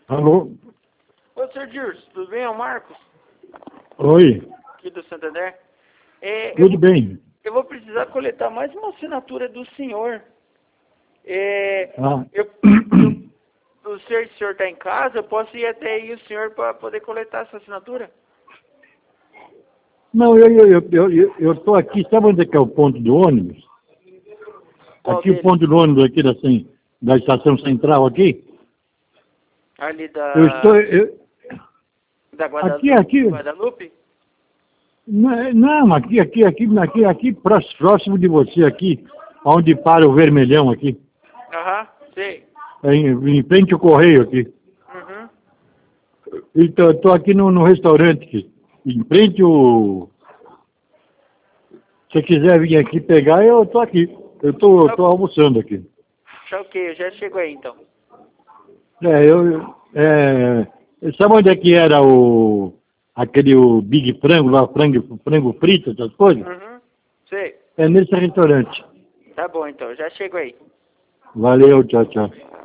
Alô? Ô, Sr. Dirce, tudo bem? É o Marcos, Oi, aqui do Santander. tudo bem? Eu vou precisar coletar mais uma assinatura do senhor. Ah. O senhor está em casa, eu posso ir até aí o senhor para poder coletar essa assinatura? Não, eu estou aqui, sabe onde é que é o ponto do ônibus? Qual Aqui o deles? ponto do ônibus aqui da estação central aqui. Ali Eu estou... da aqui. Guadalupe? Não, aqui próximo de você aqui, onde para o vermelhão aqui. Aham, sei. Em frente ao correio aqui. Uhum. Então, estou aqui no restaurante aqui. Em frente o... Se você quiser vir aqui pegar, eu estou aqui. Eu estou almoçando aqui. Tá ok, eu já chego aí então. Sabe onde é que era o Big Frango lá, frango frito, essas coisas? Uhum. Sei. É nesse restaurante. Tá bom então, já chego aí. Valeu, tchau, tchau.